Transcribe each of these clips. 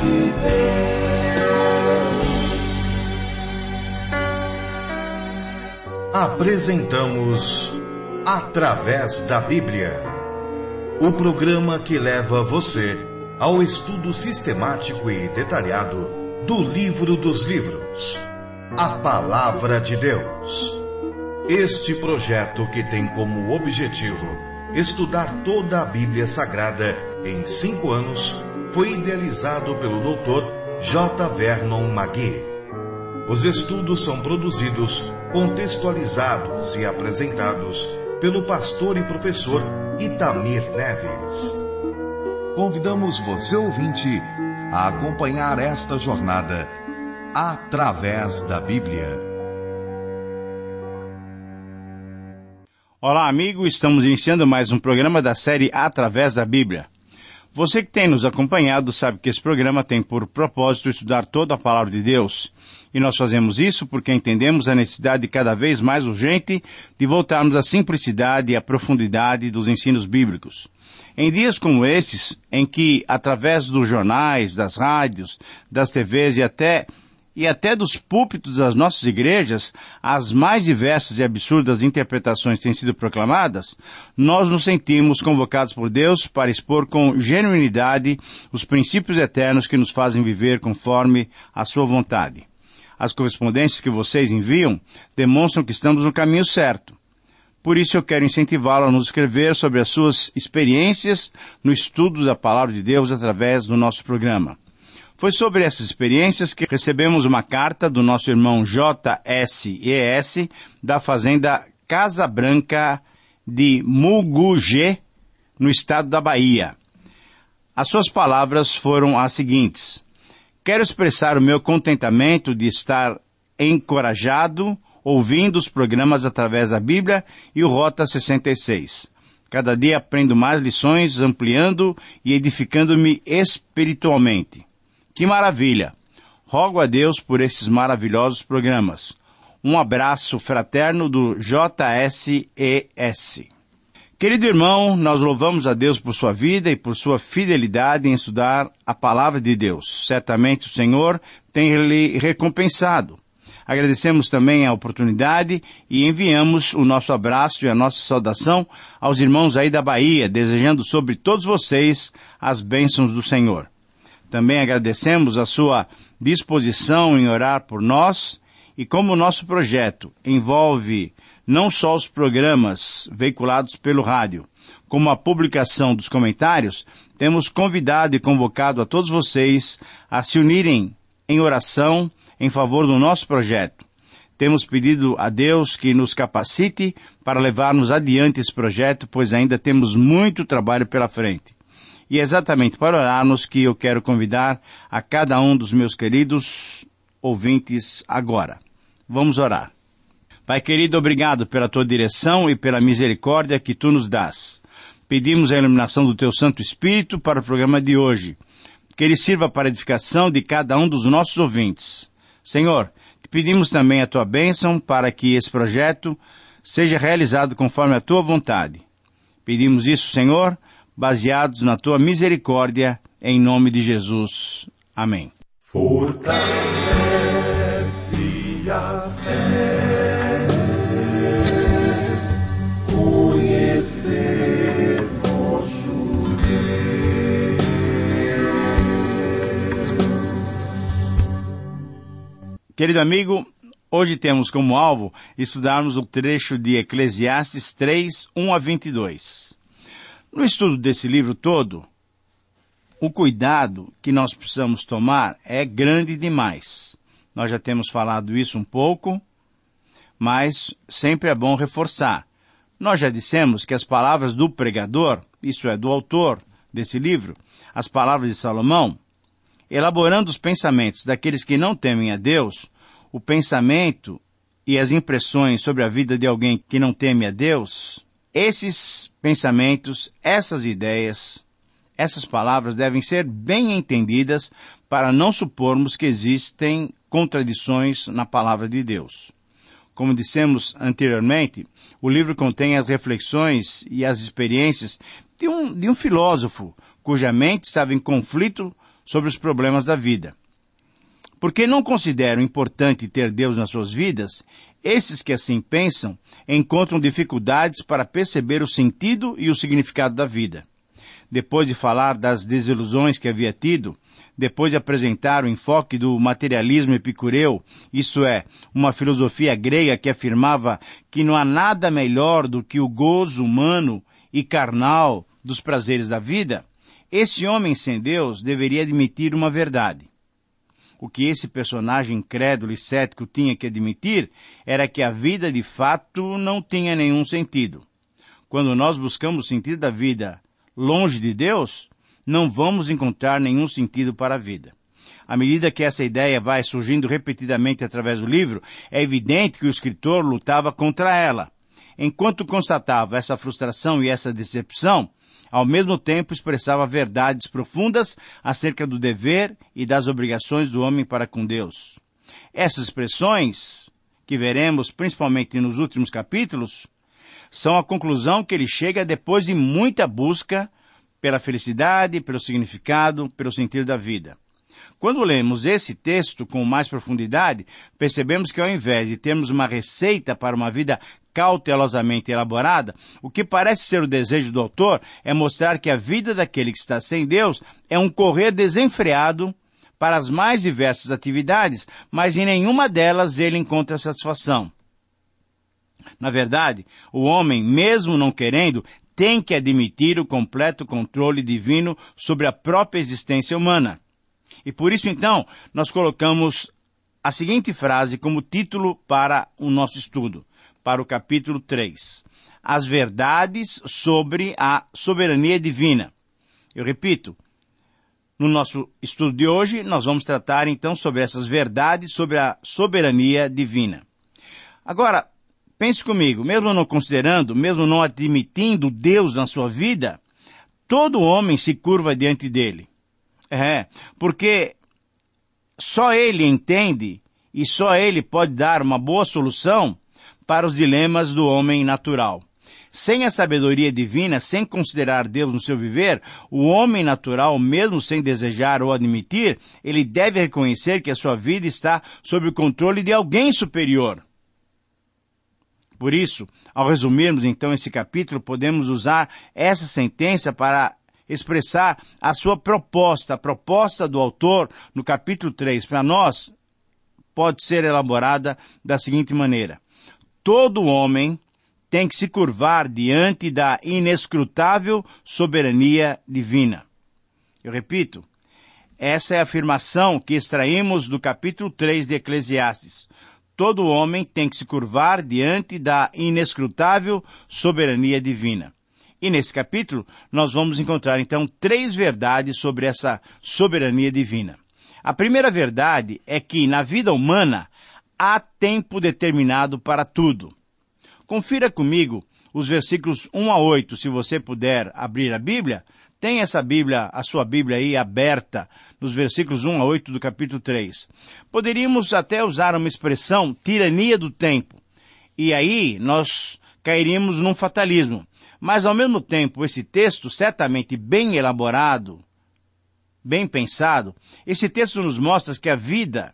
Apresentamos Através da Bíblia, o programa que leva você ao estudo sistemático e detalhado do Livro dos Livros, a Palavra de Deus. Este projeto, que tem como objetivo estudar toda a Bíblia Sagrada em 5 anos, foi idealizado pelo Dr. J. Vernon McGee. Os estudos são produzidos, contextualizados e apresentados pelo pastor e professor Itamir Neves. Convidamos você, ouvinte, a acompanhar esta jornada através da Bíblia. Olá, amigo, estamos iniciando mais um programa da série Através da Bíblia. Você que tem nos acompanhado sabe que esse programa tem por propósito estudar toda a Palavra de Deus. E nós fazemos isso porque entendemos a necessidade cada vez mais urgente de voltarmos à simplicidade e à profundidade dos ensinos bíblicos. Em dias como esses, em que, através dos jornais, das rádios, das TVs e até dos púlpitos das nossas igrejas, as mais diversas e absurdas interpretações têm sido proclamadas, nós nos sentimos convocados por Deus para expor com genuinidade os princípios eternos que nos fazem viver conforme a sua vontade. As correspondências que vocês enviam demonstram que estamos no caminho certo. Por isso eu quero incentivá-lo a nos escrever sobre as suas experiências no estudo da Palavra de Deus através do nosso programa. Foi sobre essas experiências que recebemos uma carta do nosso irmão JSES, da fazenda Casa Branca de Mugugê, no estado da Bahia. As suas palavras foram as seguintes: quero expressar o meu contentamento de estar encorajado ouvindo os programas através da Bíblia e o Rota 66. Cada dia aprendo mais lições, ampliando e edificando-me espiritualmente. Que maravilha! Rogo a Deus por esses maravilhosos programas. Um abraço fraterno do JSES. Querido irmão, nós louvamos a Deus por sua vida e por sua fidelidade em estudar a Palavra de Deus. Certamente o Senhor tem lhe recompensado. Agradecemos também a oportunidade e enviamos o nosso abraço e a nossa saudação aos irmãos aí da Bahia, desejando sobre todos vocês as bênçãos do Senhor. Também agradecemos a sua disposição em orar por nós, e como o nosso projeto envolve não só os programas veiculados pelo rádio, como a publicação dos comentários, temos convidado e convocado a todos vocês a se unirem em oração em favor do nosso projeto. Temos pedido a Deus que nos capacite para levarmos adiante esse projeto, pois ainda temos muito trabalho pela frente. E é exatamente para orarmos que eu quero convidar a cada um dos meus queridos ouvintes agora. Vamos orar. Pai querido, obrigado pela tua direção e pela misericórdia que tu nos dás. Pedimos a iluminação do teu Santo Espírito para o programa de hoje. Que ele sirva para a edificação de cada um dos nossos ouvintes. Senhor, te pedimos também a tua bênção para que esse projeto seja realizado conforme a tua vontade. Pedimos isso, Senhor, baseados na tua misericórdia, em nome de Jesus. Amém. Fortalece a fé, conhecer nosso Deus. Querido amigo, hoje temos como alvo estudarmos o trecho de Eclesiastes 3, 1 a 22. No estudo desse livro todo, o cuidado que nós precisamos tomar é grande demais. Nós já temos falado isso um pouco, mas sempre é bom reforçar. Nós já dissemos que as palavras do pregador, isso é, do autor desse livro, as palavras de Salomão, elaborando os pensamentos daqueles que não temem a Deus, o pensamento e as impressões sobre a vida de alguém que não teme a Deus, esses pensamentos, essas ideias, essas palavras devem ser bem entendidas para não supormos que existem contradições na palavra de Deus. Como dissemos anteriormente, o livro contém as reflexões e as experiências de um filósofo cuja mente estava em conflito sobre os problemas da vida. Porque não consideram importante ter Deus nas suas vidas, esses que assim pensam encontram dificuldades para perceber o sentido e o significado da vida. Depois de falar das desilusões que havia tido, depois de apresentar o enfoque do materialismo epicureu, isto é, uma filosofia grega que afirmava que não há nada melhor do que o gozo humano e carnal dos prazeres da vida, esse homem sem Deus deveria admitir uma verdade. O que esse personagem incrédulo e cético tinha que admitir era que a vida de fato não tinha nenhum sentido. Quando nós buscamos o sentido da vida longe de Deus, não vamos encontrar nenhum sentido para a vida. À medida que essa ideia vai surgindo repetidamente através do livro, é evidente que o escritor lutava contra ela. Enquanto constatava essa frustração e essa decepção, ao mesmo tempo expressava verdades profundas acerca do dever e das obrigações do homem para com Deus. Essas expressões, que veremos principalmente nos últimos capítulos, são a conclusão que ele chega depois de muita busca pela felicidade, pelo significado, pelo sentido da vida. Quando lemos esse texto com mais profundidade, percebemos que ao invés de termos uma receita para uma vida cautelosamente elaborada, o que parece ser o desejo do autor é mostrar que a vida daquele que está sem Deus é um correr desenfreado para as mais diversas atividades, mas em nenhuma delas ele encontra satisfação. Na verdade, o homem, mesmo não querendo, tem que admitir o completo controle divino sobre a própria existência humana. E por isso, então, nós colocamos a seguinte frase como título para o nosso estudo, para o capítulo 3. As verdades sobre a soberania divina. Eu repito, no nosso estudo de hoje, nós vamos tratar então sobre essas verdades sobre a soberania divina. Agora, pense comigo, mesmo não considerando, mesmo não admitindo Deus na sua vida, todo homem se curva diante dele. Porque só ele entende e só ele pode dar uma boa solução para os dilemas do homem natural. Sem a sabedoria divina, sem considerar Deus no seu viver, o homem natural, mesmo sem desejar ou admitir, ele deve reconhecer que a sua vida está sob o controle de alguém superior. Por isso, ao resumirmos então esse capítulo, podemos usar essa sentença para expressar a sua proposta, a proposta do autor no capítulo 3. Para nós, pode ser elaborada da seguinte maneira. Todo homem tem que se curvar diante da inescrutável soberania divina. Eu repito, essa é a afirmação que extraímos do capítulo 3 de Eclesiastes. Todo homem tem que se curvar diante da inescrutável soberania divina. E nesse capítulo, nós vamos encontrar então 3 verdades sobre essa soberania divina. A primeira verdade é que na vida humana há tempo determinado para tudo. Confira comigo os versículos 1 a 8, se você puder abrir a Bíblia. Tem essa Bíblia, a sua Bíblia aí aberta, nos versículos 1 a 8 do capítulo 3. Poderíamos até usar uma expressão, tirania do tempo. E aí nós cairíamos num fatalismo. Mas ao mesmo tempo, esse texto, certamente bem elaborado, bem pensado, esse texto nos mostra que a vida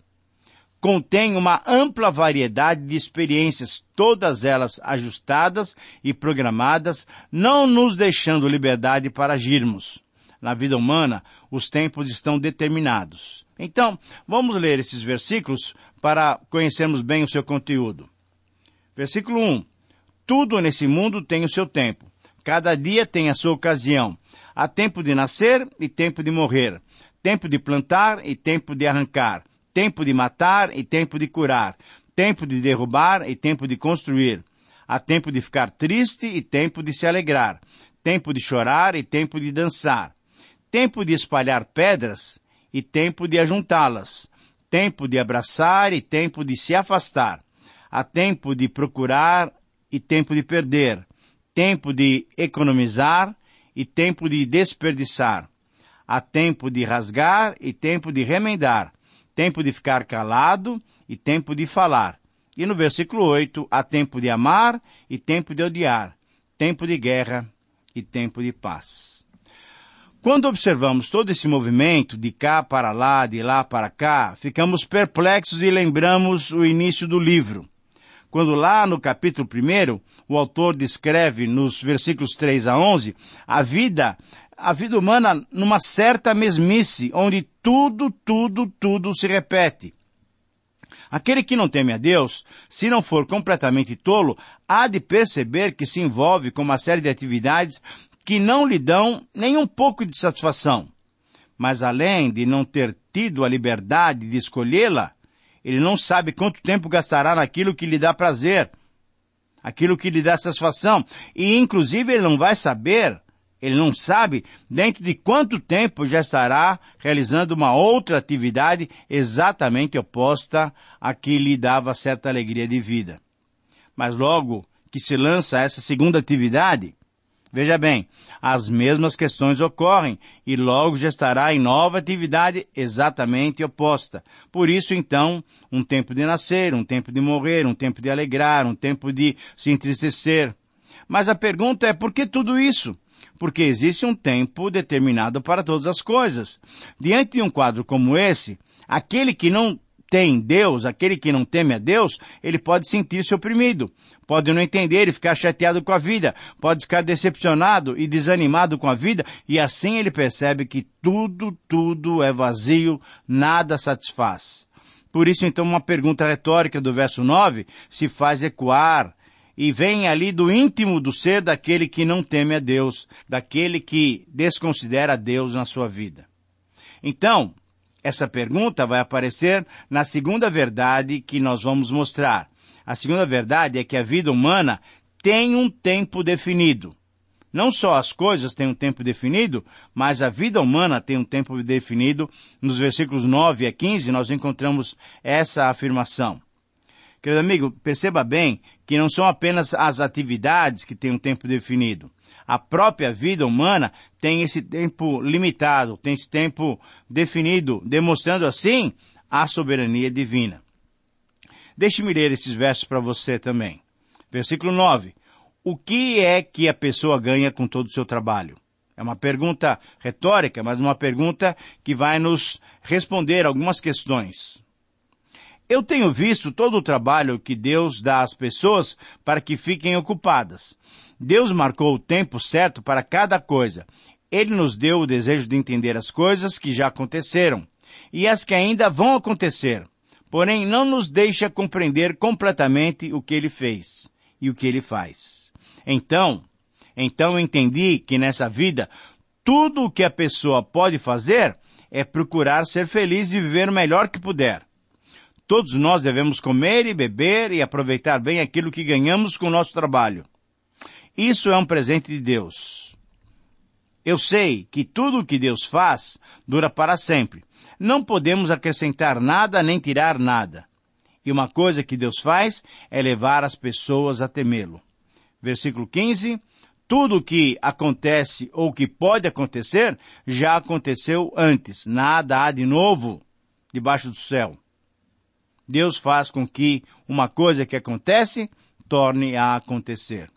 contém uma ampla variedade de experiências, todas elas ajustadas e programadas, não nos deixando liberdade para agirmos. Na vida humana, os tempos estão determinados. Então, vamos ler esses versículos para conhecermos bem o seu conteúdo. Versículo 1. Tudo nesse mundo tem o seu tempo. Cada dia tem a sua ocasião. Há tempo de nascer e tempo de morrer. Tempo de plantar e tempo de arrancar. Tempo de matar e tempo de curar. Tempo de derrubar e tempo de construir. Há tempo de ficar triste e tempo de se alegrar. Tempo de chorar e tempo de dançar. Tempo de espalhar pedras e tempo de ajuntá-las. Tempo de abraçar e tempo de se afastar. Há tempo de procurar e tempo de perder. Tempo de economizar e tempo de desperdiçar. Há tempo de rasgar e tempo de remendar. Tempo de ficar calado e tempo de falar. E no versículo 8, há tempo de amar e tempo de odiar. Tempo de guerra e tempo de paz. Quando observamos todo esse movimento de cá para lá, de lá para cá, ficamos perplexos e lembramos o início do livro. Quando lá no capítulo 1, o autor descreve nos versículos 3 a 11, a vida humana numa certa mesmice, onde tudo se repete. Aquele que não teme a Deus, se não for completamente tolo, há de perceber que se envolve com uma série de atividades que não lhe dão nem um pouco de satisfação. Mas além de não ter tido a liberdade de escolhê-la, ele não sabe quanto tempo gastará naquilo que lhe dá prazer, aquilo que lhe dá satisfação. E inclusive ele não sabe dentro de quanto tempo já estará realizando uma outra atividade exatamente oposta à que lhe dava certa alegria de vida. Mas logo que se lança essa segunda atividade, veja bem, as mesmas questões ocorrem e logo já estará em nova atividade exatamente oposta. Por isso, então, um tempo de nascer, um tempo de morrer, um tempo de alegrar, um tempo de se entristecer. Mas a pergunta é, por que tudo isso? Porque existe um tempo determinado para todas as coisas. Diante de um quadro como esse, aquele que não tem Deus, aquele que não teme a Deus, ele pode sentir-se oprimido, pode não entender e ficar chateado com a vida, pode ficar decepcionado e desanimado com a vida, e assim ele percebe que tudo é vazio, nada satisfaz. Por isso, então, uma pergunta retórica do verso 9 se faz ecoar, e vem ali do íntimo do ser daquele que não teme a Deus, daquele que desconsidera Deus na sua vida. Então, essa pergunta vai aparecer na segunda verdade que nós vamos mostrar. A segunda verdade é que a vida humana tem um tempo definido. Não só as coisas têm um tempo definido, mas a vida humana tem um tempo definido. Nos versículos 9 a 15 nós encontramos essa afirmação. Querido amigo, perceba bem que não são apenas as atividades que têm um tempo definido. A própria vida humana tem esse tempo limitado, tem esse tempo definido, demonstrando assim a soberania divina. Deixe-me ler esses versos para você também. Versículo 9. O que é que a pessoa ganha com todo o seu trabalho? É uma pergunta retórica, mas uma pergunta que vai nos responder algumas questões. Eu tenho visto todo o trabalho que Deus dá às pessoas para que fiquem ocupadas. Deus marcou o tempo certo para cada coisa. Ele nos deu o desejo de entender as coisas que já aconteceram e as que ainda vão acontecer. Porém, não nos deixa compreender completamente o que Ele fez e o que Ele faz. Então eu entendi que nessa vida, tudo o que a pessoa pode fazer é procurar ser feliz e viver o melhor que puder. Todos nós devemos comer e beber e aproveitar bem aquilo que ganhamos com o nosso trabalho. Isso é um presente de Deus. Eu sei que tudo o que Deus faz dura para sempre. Não podemos acrescentar nada nem tirar nada. E uma coisa que Deus faz é levar as pessoas a temê-lo. Versículo 15. Tudo o que acontece ou que pode acontecer já aconteceu antes. Nada há de novo debaixo do céu. Deus faz com que uma coisa que acontece torne a acontecer.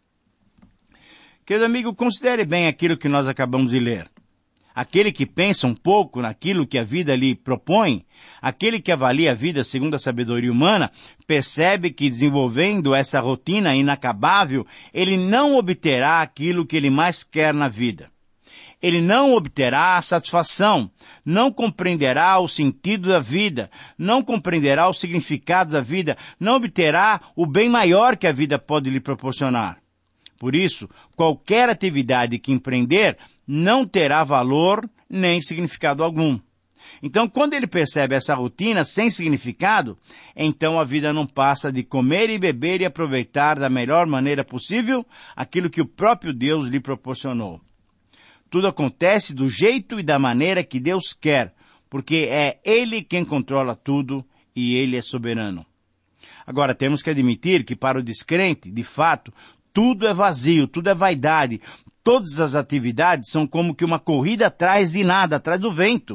Querido amigo, considere bem aquilo que nós acabamos de ler. Aquele que pensa um pouco naquilo que a vida lhe propõe, aquele que avalia a vida segundo a sabedoria humana, percebe que desenvolvendo essa rotina inacabável, ele não obterá aquilo que ele mais quer na vida. Ele não obterá a satisfação, não compreenderá o sentido da vida, não compreenderá o significado da vida, não obterá o bem maior que a vida pode lhe proporcionar. Por isso, qualquer atividade que empreender não terá valor nem significado algum. Então, quando ele percebe essa rotina sem significado, então a vida não passa de comer e beber e aproveitar da melhor maneira possível aquilo que o próprio Deus lhe proporcionou. Tudo acontece do jeito e da maneira que Deus quer, porque é Ele quem controla tudo e Ele é soberano. Agora, temos que admitir que para o descrente, de fato, tudo é vazio, tudo é vaidade. Todas as atividades são como que uma corrida atrás de nada, atrás do vento.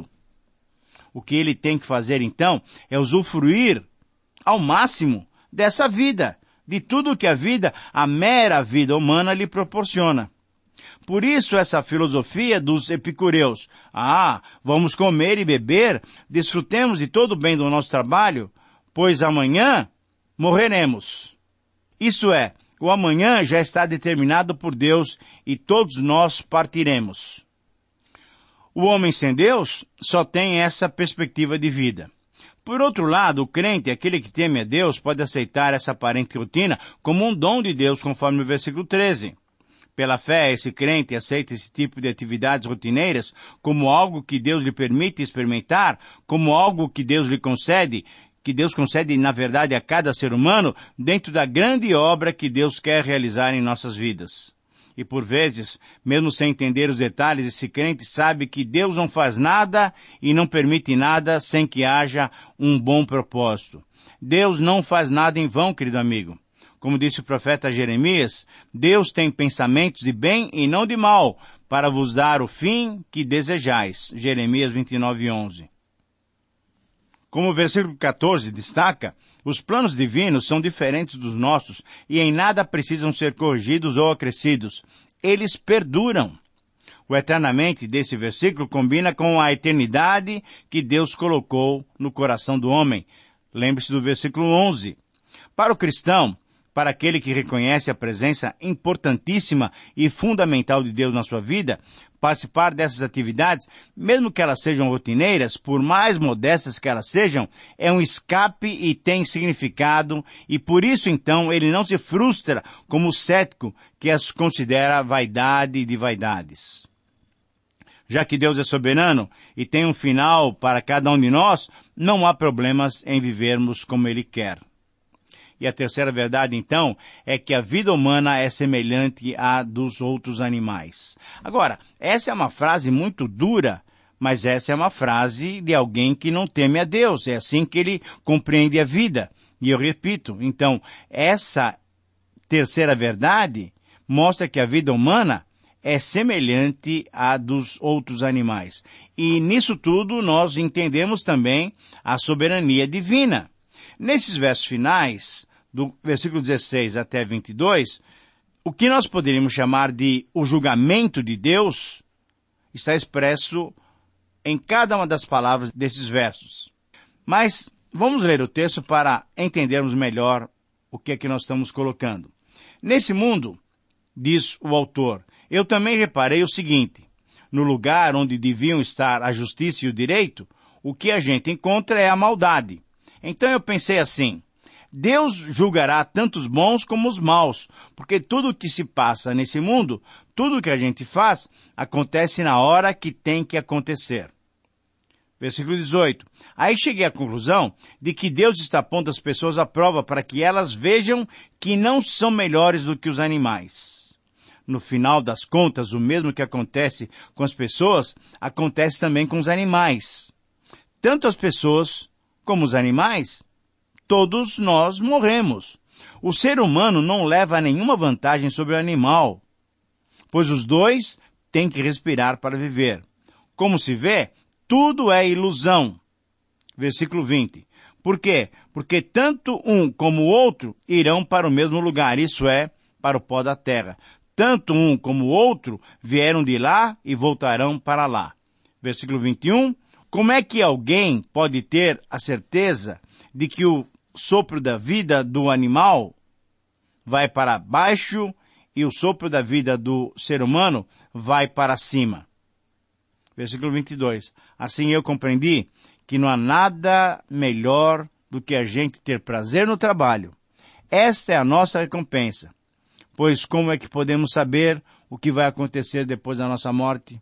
O que ele tem que fazer, então, é usufruir ao máximo dessa vida, de tudo que a mera vida humana lhe proporciona. Por isso essa filosofia dos epicureus. Vamos comer e beber, desfrutemos de todo o bem do nosso trabalho, pois amanhã morreremos. Isso é, o amanhã já está determinado por Deus e todos nós partiremos. O homem sem Deus só tem essa perspectiva de vida. Por outro lado, o crente, aquele que teme a Deus, pode aceitar essa aparente rotina como um dom de Deus, conforme o versículo 13. Pela fé, esse crente aceita esse tipo de atividades rotineiras como algo que Deus lhe permite experimentar, como algo que Deus lhe concede, que Deus concede, na verdade, a cada ser humano, dentro da grande obra que Deus quer realizar em nossas vidas. E por vezes, mesmo sem entender os detalhes, esse crente sabe que Deus não faz nada e não permite nada sem que haja um bom propósito. Deus não faz nada em vão, querido amigo. Como disse o profeta Jeremias, Deus tem pensamentos de bem e não de mal, para vos dar o fim que desejais. Jeremias 29:11. Como o versículo 14 destaca, os planos divinos são diferentes dos nossos e em nada precisam ser corrigidos ou acrescidos. Eles perduram. O eternamente desse versículo combina com a eternidade que Deus colocou no coração do homem. Lembre-se do versículo 11. Para o cristão, para aquele que reconhece a presença importantíssima e fundamental de Deus na sua vida, participar dessas atividades, mesmo que elas sejam rotineiras, por mais modestas que elas sejam, é um escape e tem significado, e por isso então ele não se frustra como o cético que as considera vaidade de vaidades. Já que Deus é soberano e tem um final para cada um de nós, não há problemas em vivermos como Ele quer. E a terceira verdade, então, é que a vida humana é semelhante à dos outros animais. Agora, essa é uma frase muito dura, mas essa é uma frase de alguém que não teme a Deus. É assim que ele compreende a vida. E eu repito, então, essa terceira verdade mostra que a vida humana é semelhante à dos outros animais. E nisso tudo nós entendemos também a soberania divina. Nesses versos finais, do versículo 16 até 22, o que nós poderíamos chamar de o julgamento de Deus está expresso em cada uma das palavras desses versos. Mas vamos ler o texto para entendermos melhor o que é que nós estamos colocando. Nesse mundo, diz o autor, eu também reparei o seguinte, no lugar onde deviam estar a justiça e o direito, o que a gente encontra é a maldade. Então eu pensei assim, Deus julgará tanto os bons como os maus, porque tudo o que se passa nesse mundo, tudo o que a gente faz, acontece na hora que tem que acontecer. Versículo 18. Aí cheguei à conclusão de que Deus está pondo as pessoas à prova para que elas vejam que não são melhores do que os animais. No final das contas, o mesmo que acontece com as pessoas, acontece também com os animais. Tanto as pessoas como os animais, todos nós morremos. O ser humano não leva nenhuma vantagem sobre o animal, pois os dois têm que respirar para viver. Como se vê, tudo é ilusão. Versículo 20. Por quê? Porque tanto um como o outro irão para o mesmo lugar, isso é, para o pó da terra. Tanto um como o outro vieram de lá e voltarão para lá. Versículo 21. Como é que alguém pode ter a certeza de que o sopro da vida do animal vai para baixo e o sopro da vida do ser humano vai para cima? Versículo 22. Assim eu compreendi que não há nada melhor do que a gente ter prazer no trabalho. Esta é a nossa recompensa. Pois como é que podemos saber o que vai acontecer depois da nossa morte?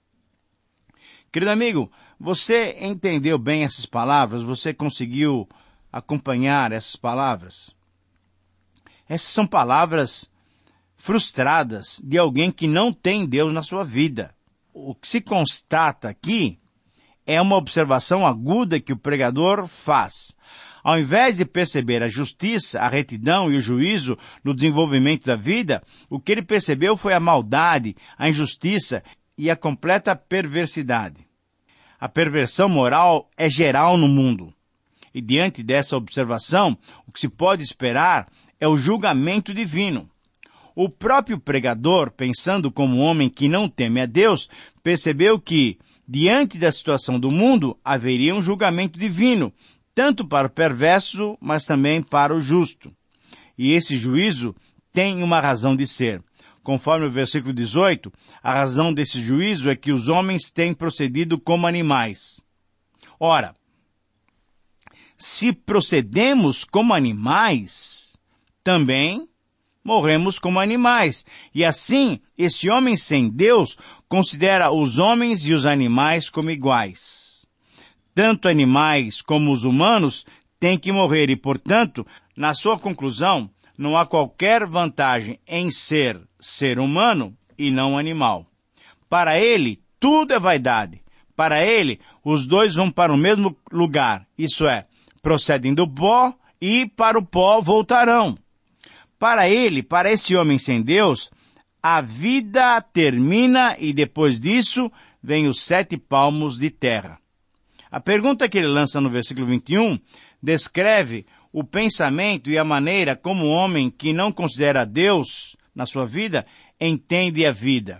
Querido amigo, você entendeu bem essas palavras? Você conseguiu acompanhar essas palavras? Essas são palavras frustradas de alguém que não tem Deus na sua vida. O que se constata aqui é uma observação aguda que o pregador faz. Ao invés de perceber a justiça, a retidão e o juízo no desenvolvimento da vida, o que ele percebeu foi a maldade, a injustiça e a completa perversidade. A perversão moral é geral no mundo. E diante dessa observação, o que se pode esperar é o julgamento divino. O próprio pregador, pensando como um homem que não teme a Deus, percebeu que, diante da situação do mundo, haveria um julgamento divino, tanto para o perverso, mas também para o justo. E esse juízo tem uma razão de ser. Conforme o versículo 18, a razão desse juízo é que os homens têm procedido como animais. Ora, se procedemos como animais, também morremos como animais. E assim, esse homem sem Deus considera os homens e os animais como iguais. Tanto animais como os humanos têm que morrer e, portanto, na sua conclusão, não há qualquer vantagem em ser humano e não animal. Para ele, tudo é vaidade. Para ele, os dois vão para o mesmo lugar, isso é, procedem do pó e para o pó voltarão. Para ele, para esse homem sem Deus, a vida termina e depois disso vem os 7 palmos de terra. A pergunta que ele lança no versículo 21 descreve o pensamento e a maneira como o homem que não considera Deus na sua vida entende a vida.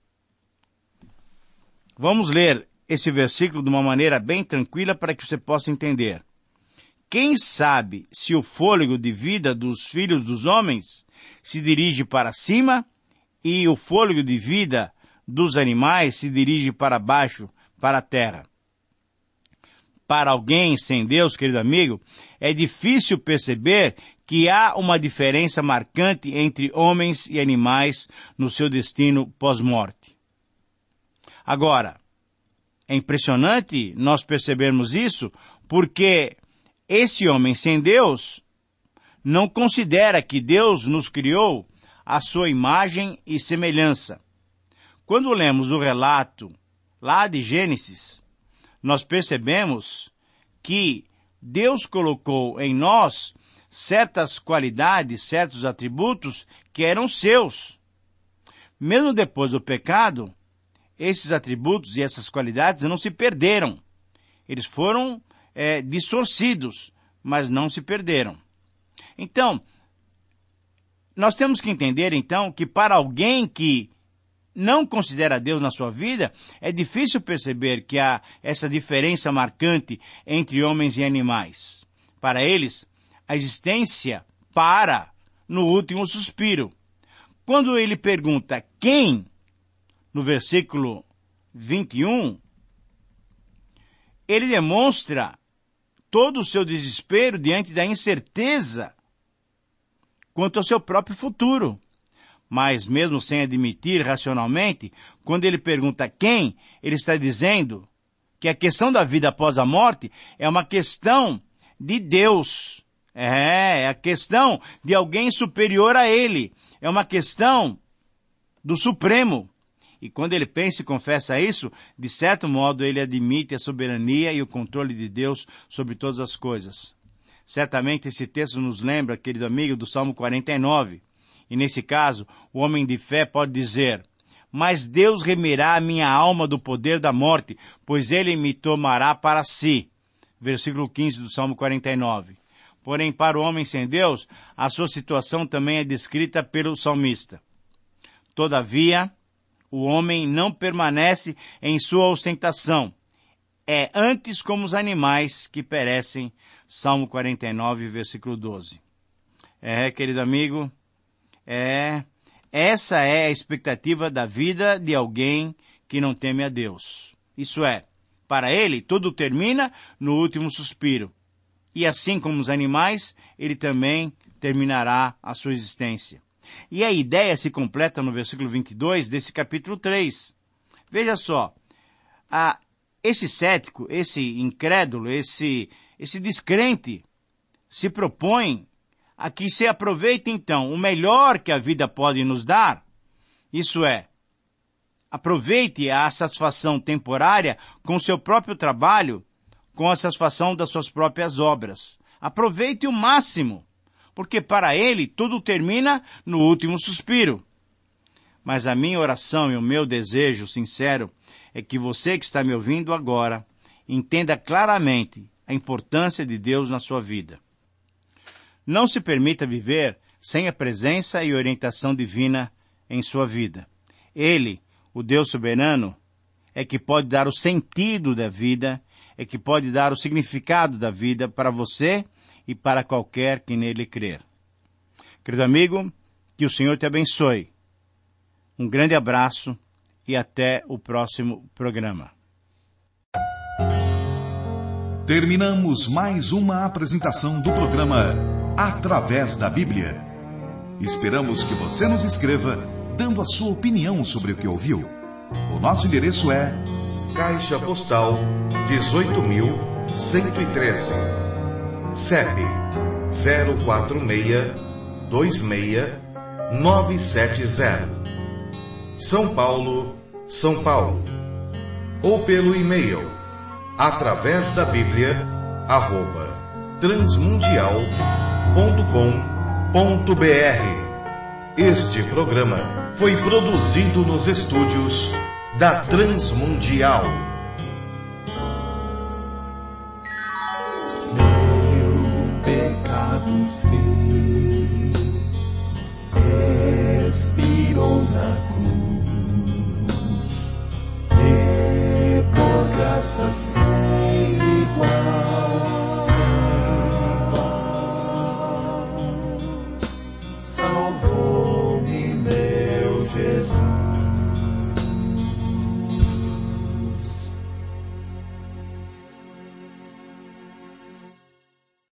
Vamos ler esse versículo de uma maneira bem tranquila para que você possa entender. Quem sabe se o fôlego de vida dos filhos dos homens se dirige para cima e o fôlego de vida dos animais se dirige para baixo, para a terra? Para alguém sem Deus, querido amigo, é difícil perceber que há uma diferença marcante entre homens e animais no seu destino pós-morte. Agora, é impressionante nós percebermos isso porque esse homem sem Deus não considera que Deus nos criou à sua imagem e semelhança. Quando lemos o relato lá de Gênesis, nós percebemos que Deus colocou em nós certas qualidades, certos atributos que eram seus. Mesmo depois do pecado, esses atributos e essas qualidades não se perderam. Eles foram distorcidos, mas não se perderam. Então, nós temos que entender, então, que para alguém que não considera Deus na sua vida, é difícil perceber que há essa diferença marcante entre homens e animais. Para eles, a existência para no último suspiro. Quando ele pergunta quem, no versículo 21, ele demonstra todo o seu desespero diante da incerteza quanto ao seu próprio futuro. Mas mesmo sem admitir racionalmente, quando ele pergunta quem, ele está dizendo que a questão da vida após a morte é uma questão de Deus. É a questão de alguém superior a ele. É uma questão do Supremo. E quando ele pensa e confessa isso, de certo modo ele admite a soberania e o controle de Deus sobre todas as coisas. Certamente esse texto nos lembra, querido amigo, do Salmo 49. E nesse caso, o homem de fé pode dizer: mas Deus remirá a minha alma do poder da morte, pois ele me tomará para si. Versículo 15 do Salmo 49. Porém, para o homem sem Deus, a sua situação também é descrita pelo salmista. Todavia, o homem não permanece em sua ostentação. É antes como os animais que perecem. Salmo 49, versículo 12. Querido amigo, essa é a expectativa da vida de alguém que não teme a Deus. Isso é, para ele, tudo termina no último suspiro. E assim como os animais, ele também terminará a sua existência. E a ideia se completa no versículo 22 desse capítulo 3. Veja só, esse cético, esse incrédulo, esse descrente se propõe a que se aproveite então o melhor que a vida pode nos dar, isso é, aproveite a satisfação temporária com o seu próprio trabalho, com a satisfação das suas próprias obras. Aproveite o máximo, porque para ele tudo termina no último suspiro. Mas a minha oração e o meu desejo sincero é que você que está me ouvindo agora entenda claramente a importância de Deus na sua vida. Não se permita viver sem a presença e orientação divina em sua vida. Ele, o Deus soberano, é que pode dar o sentido da vida, é que pode dar o significado da vida para você e para qualquer que nele crer. Querido amigo, que o Senhor te abençoe. Um grande abraço e até o próximo programa. Terminamos mais uma apresentação do programa Através da Bíblia. Esperamos que você nos escreva, dando a sua opinião sobre o que ouviu. O nosso endereço é Caixa Postal 18.113, CEP 04626-970, São Paulo, São Paulo. Ou pelo e-mail através da Bíblia @transmundial.com.br. Este programa foi produzido nos estúdios da Transmundial. Meu pecado sim expirou na cruz, e por graça sem igual